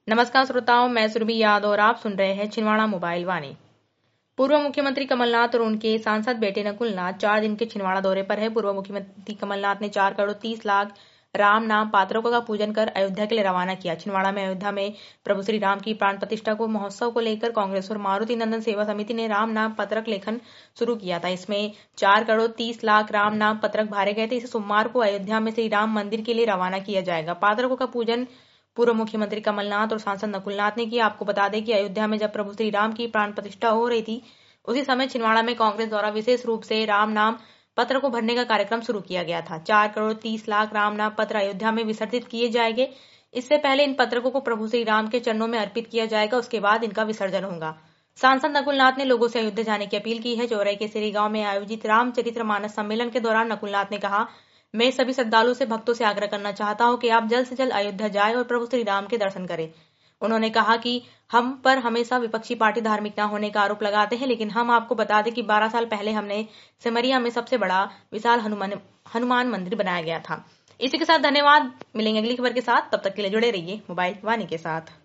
नमस्कार श्रोताओं, मैं सुरभि यादव और आप सुन रहे हैं छिंदवाड़ा मोबाइल वाणी। पूर्व मुख्यमंत्री कमलनाथ और उनके सांसद बेटे नकुलनाथ 4 दिन के छिंदवाड़ा दौरे पर है। पूर्व मुख्यमंत्री कमलनाथ ने 4 करोड़ 30 लाख राम नाम पात्रों का पूजन कर अयोध्या के लिए रवाना किया। छिंदवाड़ा में अयोध्या में प्रभु श्री राम की प्राण प्रतिष्ठा को महोत्सव को लेकर कांग्रेस और मारुति नंदन सेवा समिति ने राम नाम पत्रक लेखन शुरू किया था। इसमें 4 करोड़ 30 लाख राम नाम पत्रक भरे गए थे। इसे सोमवार को अयोध्या में श्री राम मंदिर के लिए रवाना किया जाएगा। पात्रकों का पूजन पूर्व मुख्यमंत्री कमलनाथ और सांसद नकुलनाथ ने किया। आपको बता दें कि अयोध्या में जब प्रभु श्री राम की प्राण प्रतिष्ठा हो रही थी, उसी समय छिंदवाड़ा में कांग्रेस द्वारा विशेष रूप से राम नाम पत्र को भरने का कार्यक्रम शुरू किया गया था। 4 करोड़ 30 लाख राम नाम पत्र अयोध्या में विसर्जित किए जाएंगे। इससे पहले इन पत्रकों को प्रभु श्री राम के चरणों में अर्पित किया जाएगा, उसके बाद इनका विसर्जन होगा। सांसद नकुलनाथ ने लोगों से अयोध्या जाने की अपील की है। चौरई के सिरी गांव में आयोजित रामचरितमानस सम्मेलन के दौरान नकुलनाथ ने कहा, मैं सभी श्रद्धालुओं से भक्तों से आग्रह करना चाहता हूं कि आप जल्द से जल्द अयोध्या जाएं और प्रभु श्री राम के दर्शन करें। उन्होंने कहा कि हम पर हमेशा विपक्षी पार्टी धार्मिक न होने का आरोप लगाते हैं, लेकिन हम आपको बता दें कि 12 साल पहले हमने सिमरिया में सबसे बड़ा विशाल हनुमान मंदिर बनाया गया था। इसी के साथ धन्यवाद। मिलेंगे अगली खबर के साथ, तब तक के लिए जुड़े रहिए मोबाइल वाणी के साथ।